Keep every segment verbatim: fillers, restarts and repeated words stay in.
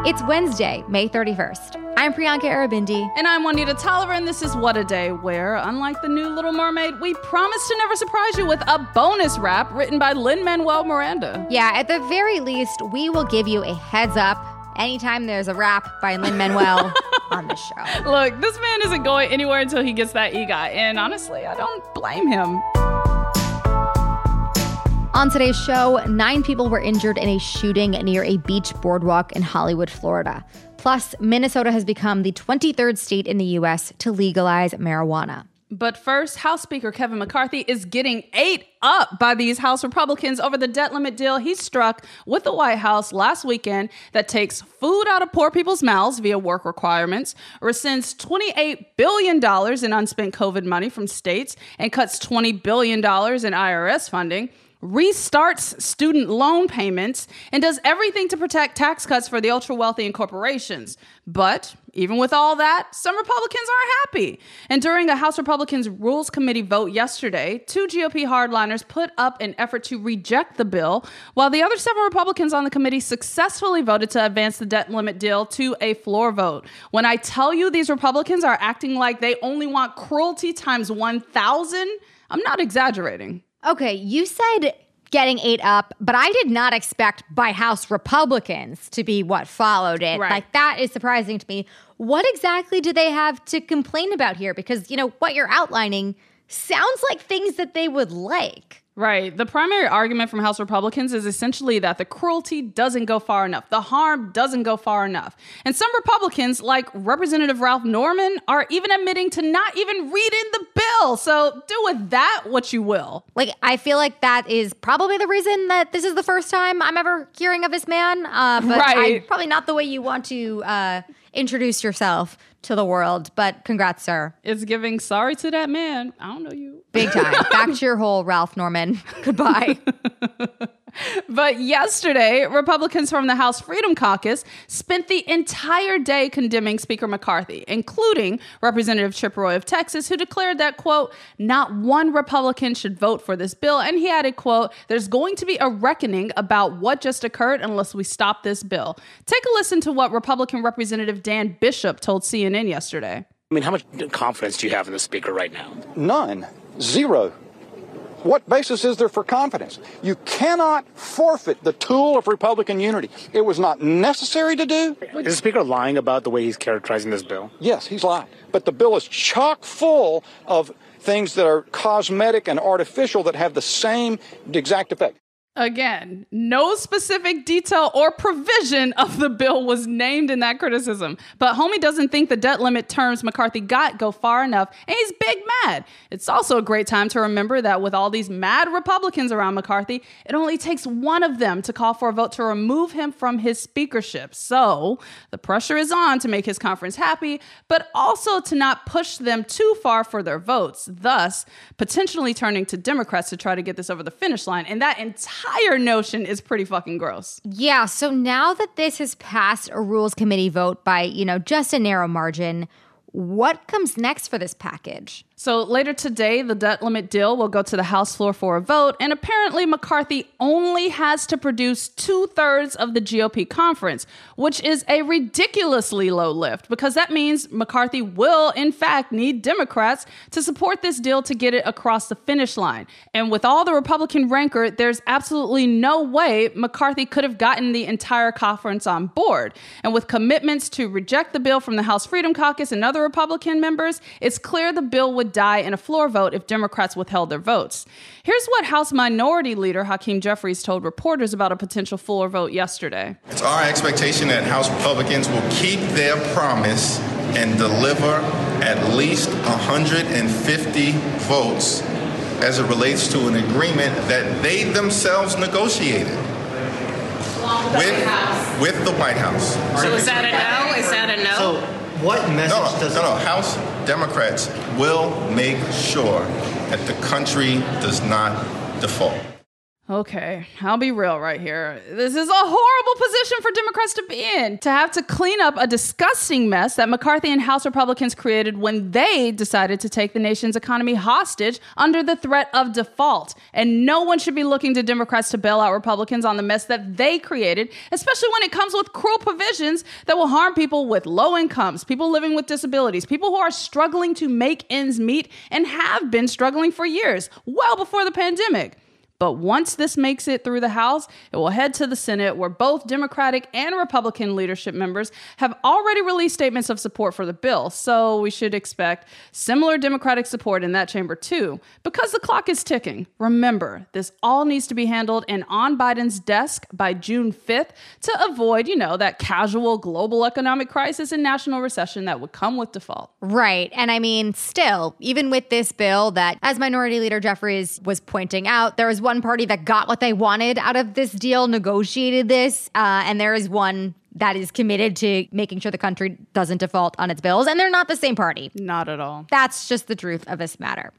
It's Wednesday, May thirty-first. I'm Priyanka Arabindi. And I'm Juanita Tolliver, and this is What a Day, where, unlike the new Little Mermaid, we promise to never surprise you with a bonus rap written by Lin-Manuel Miranda. Yeah, at the very least, we will give you a heads up anytime there's a rap by Lin-Manuel on the show. Look, this man isn't going anywhere until he gets that EGOT, and honestly, I don't blame him. On today's show, nine people were injured in a shooting near a beach boardwalk in Hollywood, Florida. Plus, Minnesota has become the twenty-third state in the U S to legalize marijuana. But first, House Speaker Kevin McCarthy is getting ate up by these House Republicans over the debt limit deal he struck with the White House last weekend that takes food out of poor people's mouths via work requirements, rescinds twenty-eight billion dollars in unspent COVID money from states, and cuts twenty billion dollars in I R S funding, restarts student loan payments, and does everything to protect tax cuts for the ultra-wealthy and corporations. But even with all that, some Republicans aren't happy. And during a House Republicans Rules Committee vote yesterday, two G O P hardliners put up an effort to reject the bill, while the other seven Republicans on the committee successfully voted to advance the debt limit deal to a floor vote. When I tell you these Republicans are acting like they only want cruelty times one thousand, I'm not exaggerating. Okay, you said getting ate up, but I did not expect by House Republicans to be what followed it. Right. Like, that is surprising to me. What exactly do they have to complain about here? Because, you know, what you're outlining sounds like things that they would like. Right. The primary argument from House Republicans is essentially that the cruelty doesn't go far enough. The harm doesn't go far enough. And some Republicans, like Representative Ralph Norman, are even admitting to not even reading the bill. So do with that what you will. Like, I feel like that is probably the reason that this is the first time I'm ever hearing of this man. Uh, but right. I, probably not the way you want to uh, introduce yourself to the world. But congrats, sir. It's giving sorry to that man. I don't know you. Big time. Back to your hole, Ralph Norman. Goodbye. But yesterday, Republicans from the House Freedom Caucus spent the entire day condemning Speaker McCarthy, including Representative Chip Roy of Texas, who declared that, quote, not one Republican should vote for this bill. And he added, quote, there's going to be a reckoning about what just occurred unless we stop this bill. Take a listen to what Republican Representative Dan Bishop told C N N yesterday. I mean, how much confidence do you have in the speaker right now? None. Zero. What basis is there for confidence? You cannot forfeit the tool of Republican unity. It was not necessary to do. Is the speaker lying about the way he's characterizing this bill? Yes, he's lying. But the bill is chock full of things that are cosmetic and artificial that have the same exact effect. Again, no specific detail or provision of the bill was named in that criticism. But homie doesn't think the debt limit terms McCarthy got go far enough, and he's big mad. It's also a great time to remember that with all these mad Republicans around McCarthy, it only takes one of them to call for a vote to remove him from his speakership. So the pressure is on to make his conference happy, but also to not push them too far for their votes, thus potentially turning to Democrats to try to get this over the finish line. And that entire entire notion is pretty fucking gross. Yeah, so now that this has passed a Rules Committee vote by, you know, just a narrow margin, what comes next for this package? So later today, the debt limit deal will go to the House floor for a vote, and apparently McCarthy only has to produce two-thirds of the G O P conference, which is a ridiculously low lift, because that means McCarthy will, in fact, need Democrats to support this deal to get it across the finish line. And with all the Republican rancor, there's absolutely no way McCarthy could have gotten the entire conference on board. And with commitments to reject the bill from the House Freedom Caucus and other Republican members, it's clear the bill would die in a floor vote if Democrats withheld their votes. Here's what House Minority Leader Hakeem Jeffries told reporters about a potential floor vote yesterday. It's our expectation that House Republicans will keep their promise and deliver at least one hundred fifty votes as it relates to an agreement that they themselves negotiated with, with the White House. So is that a no? Is that a no? So what message no, does no, no, House Democrats will make sure that the country does not default. Okay, I'll be real right here. This is a horrible position for Democrats to be in, to have to clean up a disgusting mess that McCarthy and House Republicans created when they decided to take the nation's economy hostage under the threat of default. And no one should be looking to Democrats to bail out Republicans on the mess that they created, especially when it comes with cruel provisions that will harm people with low incomes, people living with disabilities, people who are struggling to make ends meet and have been struggling for years, well before the pandemic. But once this makes it through the House, it will head to the Senate, where both Democratic and Republican leadership members have already released statements of support for the bill. So we should expect similar Democratic support in that chamber too, because the clock is ticking. Remember, this all needs to be handled and on Biden's desk by June fifth to avoid, you know, that casual global economic crisis and national recession that would come with default. Right. And I mean, still, even with this bill that, as Minority Leader Jeffries was pointing out, there was one party that got what they wanted out of this deal, negotiated this, uh, and there is one that is committed to making sure the country doesn't default on its bills, and they're not the same party. Not at all. That's just the truth of this matter.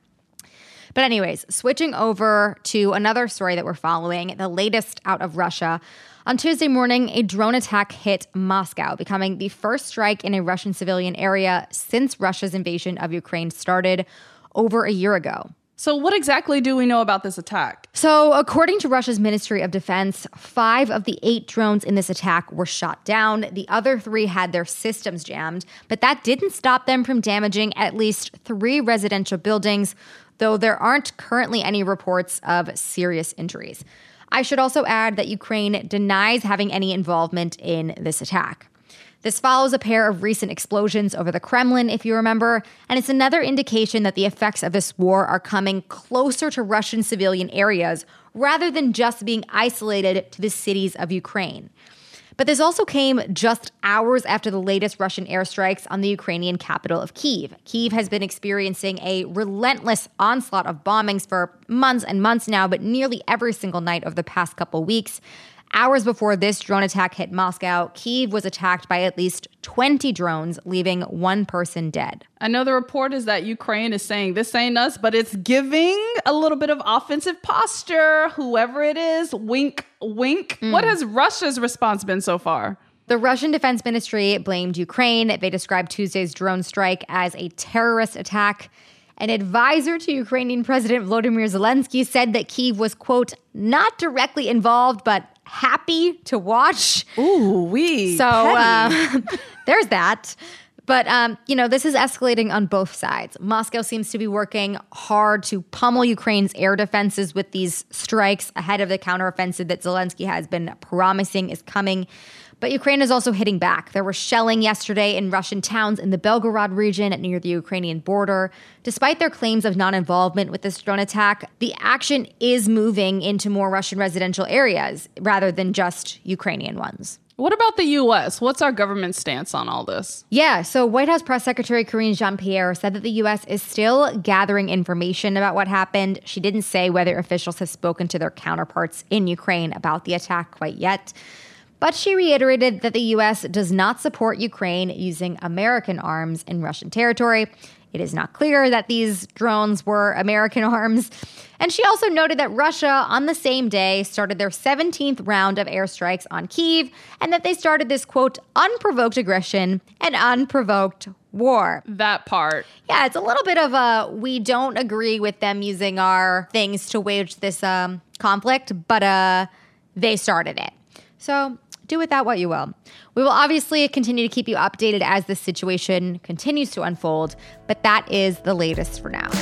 But anyways, switching over to another story that we're following, the latest out of Russia. On Tuesday morning, a drone attack hit Moscow, becoming the first strike in a Russian civilian area since Russia's invasion of Ukraine started over a year ago. So what exactly do we know about this attack? So according to Russia's Ministry of Defense, five of the eight drones in this attack were shot down. The other three had their systems jammed, but that didn't stop them from damaging at least three residential buildings, though there aren't currently any reports of serious injuries. I should also add that Ukraine denies having any involvement in this attack. This follows a pair of recent explosions over the Kremlin, if you remember, and it's another indication that the effects of this war are coming closer to Russian civilian areas rather than just being isolated to the cities of Ukraine. But this also came just hours after the latest Russian airstrikes on the Ukrainian capital of Kyiv. Kyiv has been experiencing a relentless onslaught of bombings for months and months now, but nearly every single night over the past couple weeks. Hours before this drone attack hit Moscow, Kyiv was attacked by at least twenty drones, leaving one person dead. I know the report is that Ukraine is saying this ain't us, but it's giving a little bit of offensive posture. Whoever it is, wink, wink. Mm. What has Russia's response been so far? The Russian Defense Ministry blamed Ukraine. They described Tuesday's drone strike as a terrorist attack. An advisor to Ukrainian President Volodymyr Zelensky said that Kyiv was, quote, not directly involved, but happy to watch. Ooh, wee. So uh, there's that. But, um, you know, this is escalating on both sides. Moscow seems to be working hard to pummel Ukraine's air defenses with these strikes ahead of the counteroffensive that Zelensky has been promising is coming. But Ukraine is also hitting back. There was shelling yesterday in Russian towns in the Belgorod region near the Ukrainian border. Despite their claims of non-involvement with this drone attack, the action is moving into more Russian residential areas rather than just Ukrainian ones. What about the U S? What's our government stance on all this? Yeah, so White House Press Secretary Karine Jean-Pierre said that the U S is still gathering information about what happened. She didn't say whether officials have spoken to their counterparts in Ukraine about the attack quite yet. But she reiterated that the U S does not support Ukraine using American arms in Russian territory. It is not clear that these drones were American arms. And she also noted that Russia, on the same day, started their seventeenth round of airstrikes on Kyiv, and that they started this, quote, unprovoked aggression and unprovoked war. That part. Yeah, it's a little bit of a, we don't agree with them using our things to wage this um, conflict, but uh, they started it. So do with that what you will. We will obviously continue to keep you updated as this situation continues to unfold, but that is the latest for now.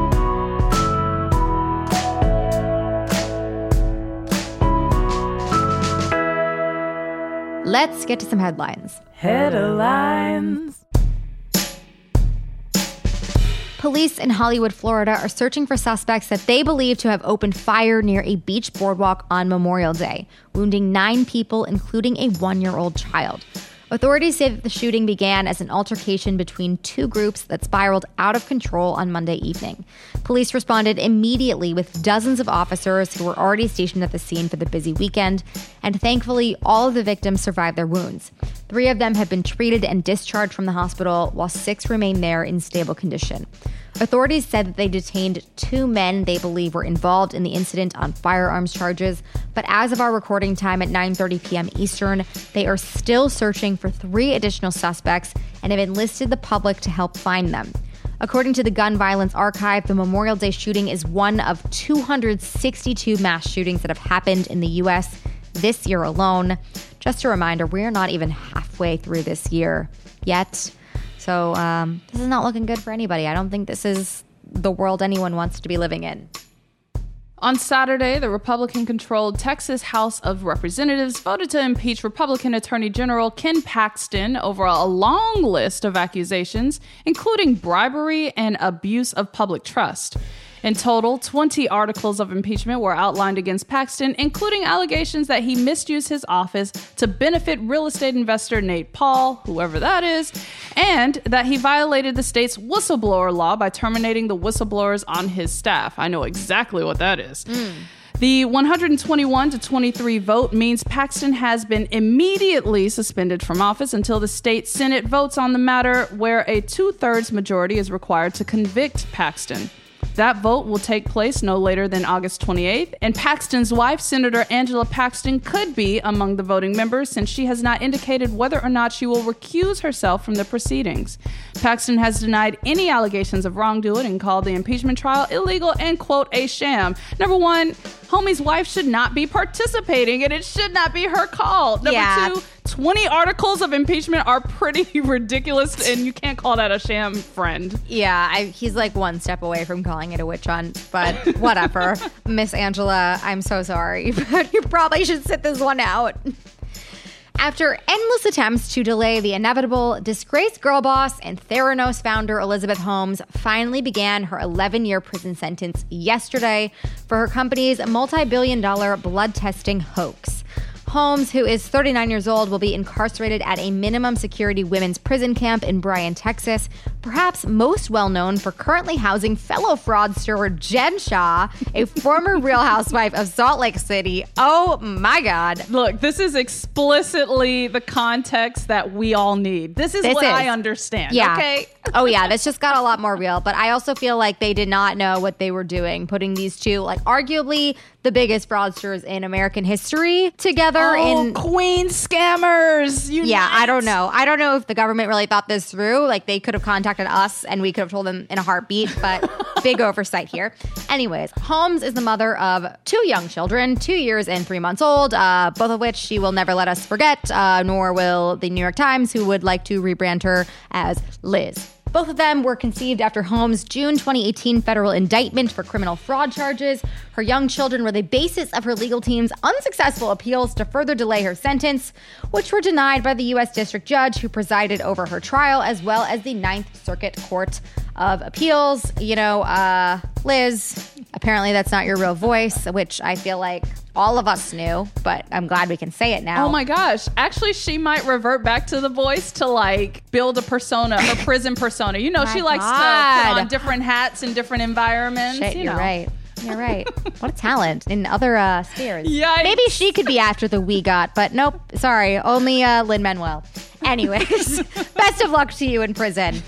Let's get to some headlines. Headlines. Police in Hollywood, Florida are searching for suspects that they believe to have opened fire near a beach boardwalk on Memorial Day, wounding nine people, including a one-year-old child. Authorities say that the shooting began as an altercation between two groups that spiraled out of control on Monday evening. Police responded immediately with dozens of officers who were already stationed at the scene for the busy weekend, and thankfully, all of the victims survived their wounds. Three of them have been treated and discharged from the hospital, while six remain there in stable condition. Authorities said that they detained two men they believe were involved in the incident on firearms charges, but as of our recording time at nine thirty p.m. Eastern, they are still searching for three additional suspects and have enlisted the public to help find them. According to the Gun Violence Archive, the Memorial Day shooting is one of two hundred sixty-two mass shootings that have happened in the U S this year alone. Just a reminder, we're not even halfway through this year yet. So um, this is not looking good for anybody. I don't think this is the world anyone wants to be living in. On Saturday, the Republican-controlled Texas House of Representatives voted to impeach Republican Attorney General Ken Paxton over a long list of accusations, including bribery and abuse of public trust. In total, twenty articles of impeachment were outlined against Paxton, including allegations that he misused his office to benefit real estate investor Nate Paul, whoever that is, and that he violated the state's whistleblower law by terminating the whistleblowers on his staff. I know exactly what that is. Mm. The one hundred twenty-one to twenty-three vote means Paxton has been immediately suspended from office until the state Senate votes on the matter, where a two-thirds majority is required to convict Paxton. That vote will take place no later than August twenty-eighth, and Paxton's wife, Senator Angela Paxton, could be among the voting members since she has not indicated whether or not she will recuse herself from the proceedings. Paxton has denied any allegations of wrongdoing and called the impeachment trial illegal and, quote, a sham. Number one, homie's wife should not be participating, and it should not be her call. Number yeah. two, twenty articles of impeachment are pretty ridiculous, and you can't call that a sham, friend. Yeah, I, he's like one step away from calling it a witch hunt, but whatever. Miss Angela, I'm so sorry, but you probably should sit this one out. After endless attempts to delay the inevitable, disgraced girl boss and Theranos founder Elizabeth Holmes finally began her eleven-year prison sentence yesterday for her company's multi-billion dollar blood testing hoax. Holmes, who is thirty-nine years old, will be incarcerated at a minimum security women's prison camp in Bryan, Texas, perhaps most well known for currently housing fellow fraudster Jen Shah, a former Real Housewife of Salt Lake City. Oh my God. Look, this is explicitly the context that we all need. This is this what is. I understand. Yeah. Okay. Oh yeah, this just got a lot more real. But I also feel like they did not know what they were doing, putting these two, like arguably the biggest fraudsters in American history together. Oh, in Queen scammers. Unite. Yeah, I don't know. I don't know if the government really thought this through. Like, they could have contacted us and we could have told them in a heartbeat, but big oversight here. Anyways, Holmes is the mother of two young children, two years and three months old, uh, both of which she will never let us forget, uh, nor will the New York Times, who would like to rebrand her as Liz. Both of them were conceived after Holmes' June twenty eighteen federal indictment for criminal fraud charges. Her young children were the basis of her legal team's unsuccessful appeals to further delay her sentence, which were denied by the U S District Judge who presided over her trial, as well as the Ninth Circuit Court of Appeals. You know, uh, Liz, apparently that's not your real voice, which I feel like all of us knew, but I'm glad we can say it now. Oh my gosh. Actually, she might revert back to the voice to like build a persona, her prison persona. You know, My she likes God. to put on different hats in different environments. Shit, you you're know. right. You're right. What a talent in other uh, spheres. Yikes. Maybe she could be after the we got, but nope. Sorry, only uh, Lin-Manuel. Anyways, best of luck to you in prison.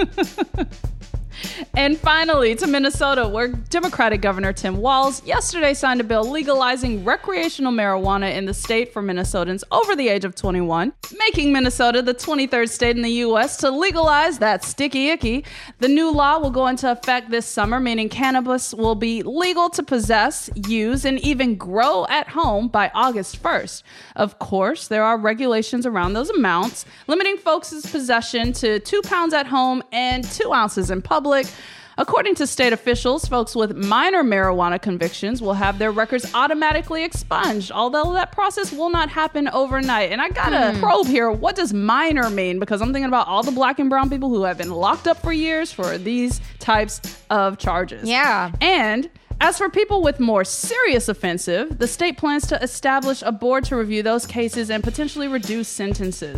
And finally, to Minnesota, where Democratic Governor Tim Walz yesterday signed a bill legalizing recreational marijuana in the state for Minnesotans over the age of twenty-one, making Minnesota the twenty-third state in the U S to legalize that sticky icky. The new law will go into effect this summer, meaning cannabis will be legal to possess, use, and even grow at home by August first. Of course, there are regulations around those amounts, limiting folks' possession to two pounds at home and two ounces in public. According to state officials, folks with minor marijuana convictions will have their records automatically expunged, although that process will not happen overnight. And I gotta mm. probe here, what does minor mean? Because I'm thinking about all the black and brown people who have been locked up for years for these types of charges. Yeah. And as for people with more serious offensive, the state plans to establish a board to review those cases and potentially reduce sentences.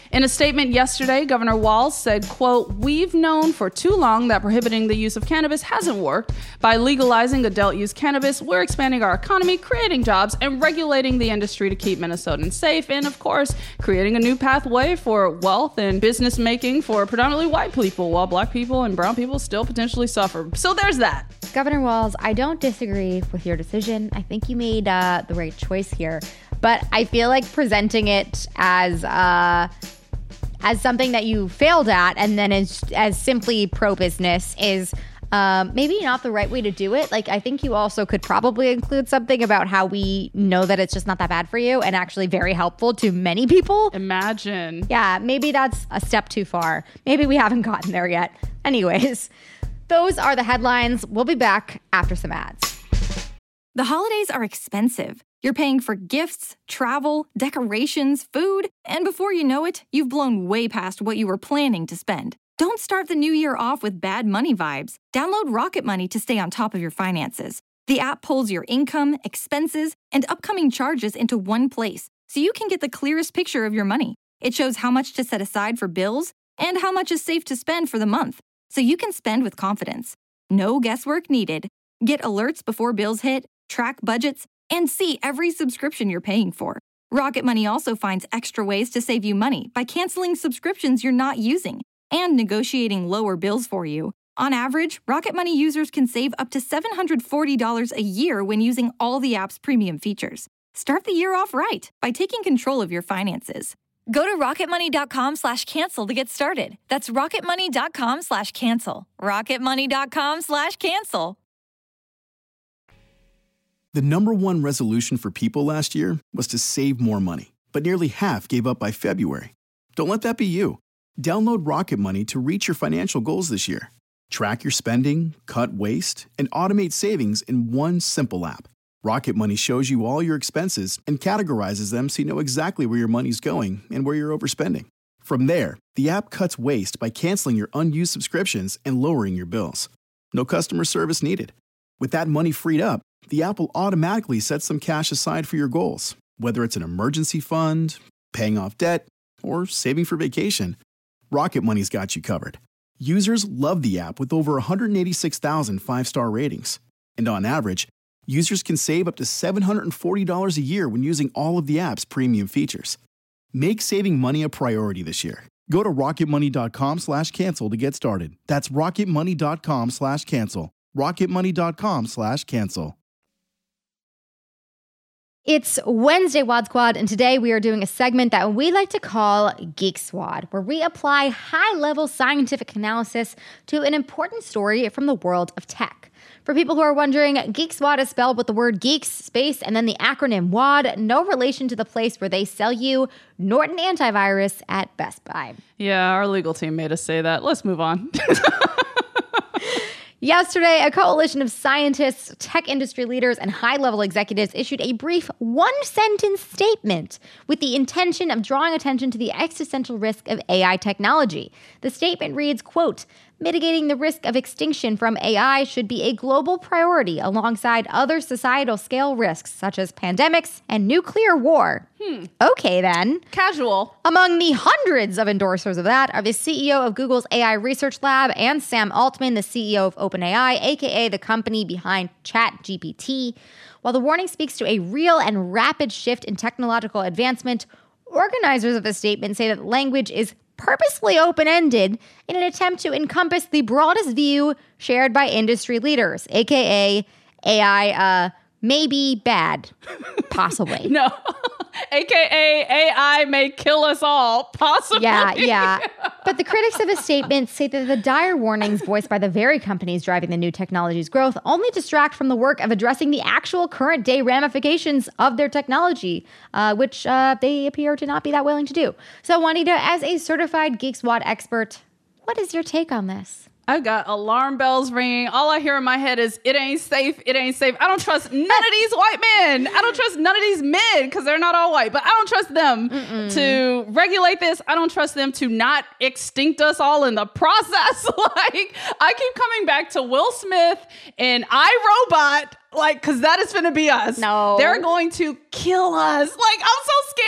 In a statement yesterday, Governor Walz said, quote, "We've known for too long that prohibiting the use of cannabis hasn't worked. By legalizing adult use cannabis, we're expanding our economy, creating jobs, and regulating the industry to keep Minnesotans safe. And of course, creating a new pathway for wealth and business making for predominantly white people, while black people and brown people still potentially suffer." So there's that. Governor Walz, I don't disagree with your decision. I think you made uh, the right choice here. But I feel like presenting it as uh, as something that you failed at and then as, as simply pro-business is um, maybe not the right way to do it. Like, I think you also could probably include something about how we know that it's just not that bad for you and actually very helpful to many people. Imagine. Yeah, maybe that's a step too far. Maybe we haven't gotten there yet. Anyways, those are the headlines. We'll be back after some ads. The holidays are expensive. You're paying for gifts, travel, decorations, food, and before you know it, you've blown way past what you were planning to spend. Don't start the new year off with bad money vibes. Download Rocket Money to stay on top of your finances. The app pulls your income, expenses, and upcoming charges into one place, so you can get the clearest picture of your money. It shows how much to set aside for bills and how much is safe to spend for the month, so you can spend with confidence. No guesswork needed. Get alerts before bills hit, track budgets, and see every subscription you're paying for. Rocket Money also finds extra ways to save you money by canceling subscriptions you're not using and negotiating lower bills for you. On average, Rocket Money users can save up to seven hundred forty dollars a year when using all the app's premium features. Start the year off right by taking control of your finances. Go to rocketmoney.com slash cancel to get started. That's rocketmoney.com slash cancel. rocketmoney.com slash cancel. The number one resolution for people last year was to save more money, but nearly half gave up by February. Don't let that be you. Download Rocket Money to reach your financial goals this year. Track your spending, cut waste, and automate savings in one simple app. Rocket Money shows you all your expenses and categorizes them so you know exactly where your money's going and where you're overspending. From there, the app cuts waste by canceling your unused subscriptions and lowering your bills. No customer service needed. With that money freed up, the app will automatically set some cash aside for your goals, whether it's an emergency fund, paying off debt, or saving for vacation. Rocket Money's got you covered. Users love the app with over one hundred eighty-six thousand five-star ratings. And on average, users can save up to seven hundred forty dollars a year when using all of the app's premium features. Make saving money a priority this year. Go to rocketmoney.com slash cancel to get started. That's rocketmoney.com slash cancel. rocketmoney.com slash cancel. It's Wednesday, Wad Squad, and today we are doing a segment that we like to call Geek Swad, where we apply high-level scientific analysis to an important story from the world of tech. For people who are wondering, Geek Swad is spelled with the word geeks, space, and then the acronym W A D, no relation to the place where they sell you Norton antivirus at Best Buy. Yeah, our legal team made us say that. Let's move on. Yesterday, a coalition of scientists, tech industry leaders, and high-level executives issued a brief one-sentence statement with the intention of drawing attention to the existential risk of A I technology. The statement reads, quote, "Mitigating the risk of extinction from A I should be a global priority alongside other societal scale risks such as pandemics and nuclear war." Hmm. Okay, then. Casual. Among the hundreds of endorsers of that are the C E O of Google's A I Research Lab and Sam Altman, the C E O of OpenAI, aka the company behind ChatGPT. While the warning speaks to a real and rapid shift in technological advancement, organizers of the statement say that language is purposely open-ended in an attempt to encompass the broadest view shared by industry leaders, aka A I uh, may be bad, possibly. No, aka A I may kill us all, possibly. Yeah, yeah. But the critics of his statement say that the dire warnings voiced by the very companies driving the new technology's growth only distract from the work of addressing the actual current-day ramifications of their technology, uh, which uh, they appear to not be that willing to do. So, Juanita, as a certified Geek Swad expert, what is your take on this? I've got alarm bells ringing. All I hear in my head is, it ain't safe, it ain't safe. I don't trust none of these white men. I don't trust none of these men, because they're not all white, but I don't trust them Mm-mm. to regulate this. I don't trust them to not extinct us all in the process. Like, I keep coming back to Will Smith and iRobot, like, because that is going to be us. No. They're going to kill us. Like, I'm so scared.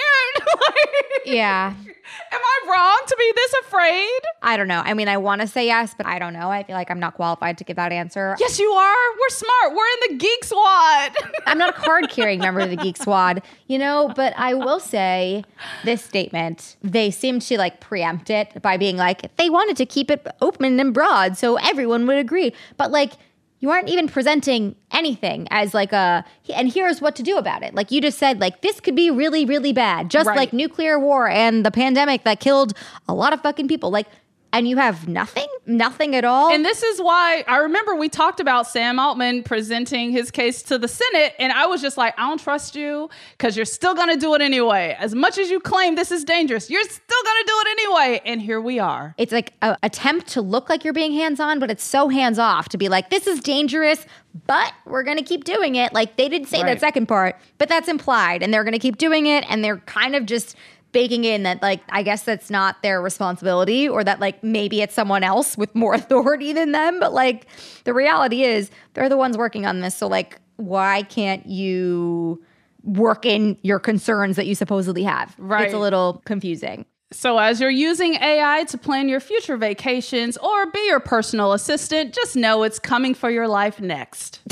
Yeah. Am I wrong to be this afraid? I don't know. I mean, I want to say yes, but I don't know. I feel like I'm not qualified to give that answer. Yes, you are. We're smart. We're in the Geek Squad. I'm not a card-carrying member of the Geek Squad, you know, but I will say this statement, they seem to like preempt it by being like, they wanted to keep it open and broad so everyone would agree. But like, you aren't even presenting anything as like a, and here's what to do about it. Like you just said, like this could be really, really bad. Just Right. like nuclear war and the pandemic that killed a lot of fucking people. Like, and you have nothing, nothing at all. And this is why I remember we talked about Sam Altman presenting his case to the Senate. And I was just like, I don't trust you because you're still going to do it anyway. As much as you claim this is dangerous, you're still going to do it anyway. And here we are. It's like an attempt to look like you're being hands-on, but it's so hands-off to be like, this is dangerous, but we're going to keep doing it. Like they didn't say Right. that second part, but that's implied. And they're going to keep doing it. And they're kind of just baking in that, like, I guess that's not their responsibility, or that like maybe it's someone else with more authority than them. But like the reality is they're the ones working on this. So like, why can't you work in your concerns that you supposedly have? Right. It's a little confusing. So as you're using A I to plan your future vacations or be your personal assistant, just know it's coming for your life next.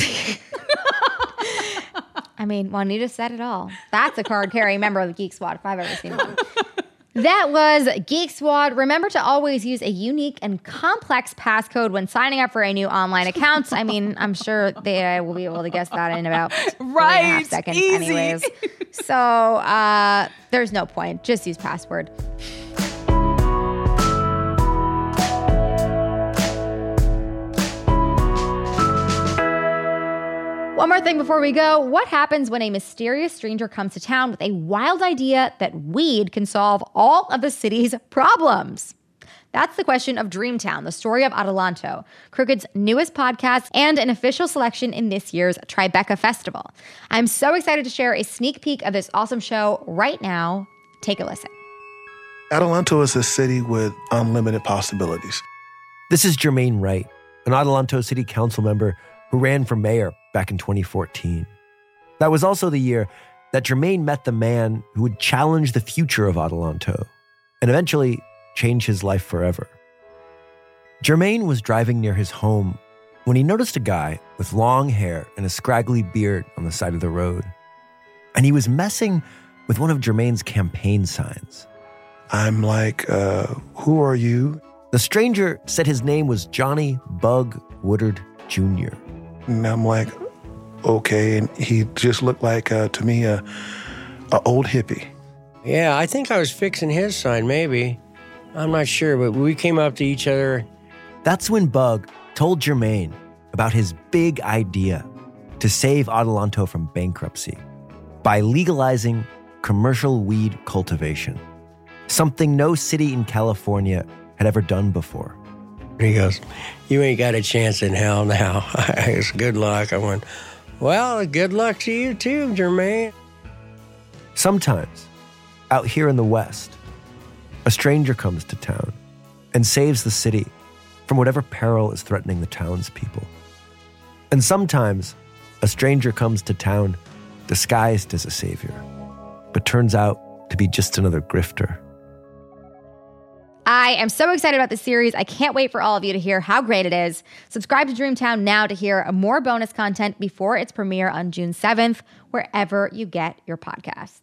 I mean, Juanita said it all. That's a card-carrying member of the Geek Squad if I've ever seen one. That was Geek Squad. Remember to always use a unique and complex passcode when signing up for a new online account. I mean, I'm sure they will be able to guess that in about three and a half Right, seconds easy. anyways. So uh, there's no point. Just use password. One more thing before we go. What happens when a mysterious stranger comes to town with a wild idea that weed can solve all of the city's problems? That's the question of Dreamtown, the story of Adelanto, Crooked's newest podcast and an official selection in this year's Tribeca Festival. I'm so excited to share a sneak peek of this awesome show right now. Take a listen. Adelanto is a city with unlimited possibilities. This is Jermaine Wright, an Adelanto City Council member who ran for mayor back in twenty fourteen. That was also the year that Jermaine met the man who would challenge the future of Adelanto and eventually change his life forever. Jermaine was driving near his home when he noticed a guy with long hair and a scraggly beard on the side of the road. And he was messing with one of Jermaine's campaign signs. I'm like, uh, who are you? The stranger said his name was Johnny Bug Woodard Junior And I'm like, okay. And he just looked like, uh, to me, a, a old hippie. Yeah, I think I was fixing his sign, maybe. I'm not sure, but we came up to each other. That's when Bug told Jermaine about his big idea to save Adelanto from bankruptcy by legalizing commercial weed cultivation, something no city in California had ever done before. He goes, you ain't got a chance in hell now. It's good luck. I went, well, good luck to you too, Jermaine. Sometimes, out here in the West, a stranger comes to town and saves the city from whatever peril is threatening the townspeople. And sometimes, a stranger comes to town disguised as a savior, but turns out to be just another grifter. I am so excited about this series. I can't wait for all of you to hear how great it is. Subscribe to Dreamtown now to hear more bonus content before its premiere on June seventh, wherever you get your podcasts.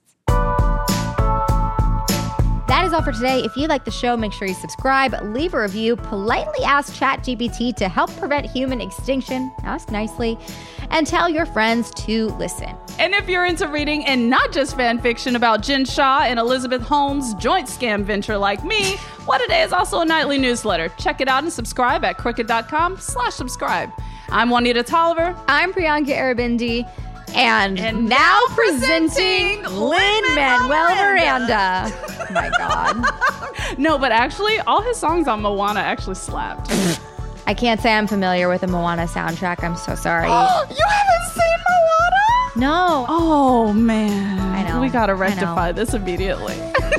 That is all for today. If you like the show, make sure you subscribe, leave a review, politely ask ChatGPT to help prevent human extinction, ask nicely, and tell your friends to listen. And if you're into reading and not just fan fiction about Jen Shah and Elizabeth Holmes' joint scam venture like me, What A Day is also a nightly newsletter. Check it out and subscribe at crooked.com slash subscrive. I'm Juanita Tolliver. I'm Priyanka Arabindi. And, And now, now presenting Lin-Manuel Miranda. Oh my God. No, but actually, all his songs on Moana actually slapped. I can't say I'm familiar with the Moana soundtrack. I'm so sorry. You haven't seen Moana? No. Oh, man. I know. We got to I know. rectify this immediately.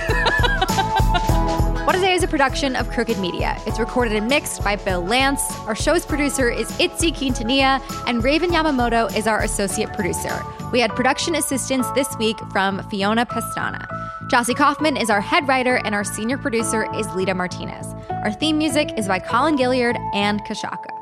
What A Day is a production of Crooked Media. It's recorded and mixed by Bill Lance. Our show's producer is Itzy Quintanilla, and Raven Yamamoto is our associate producer. We had production assistance this week from Fiona Pestana. Jossie Kaufman is our head writer, and our senior producer is Lita Martinez. Our theme music is by Colin Gilliard and Kashaka.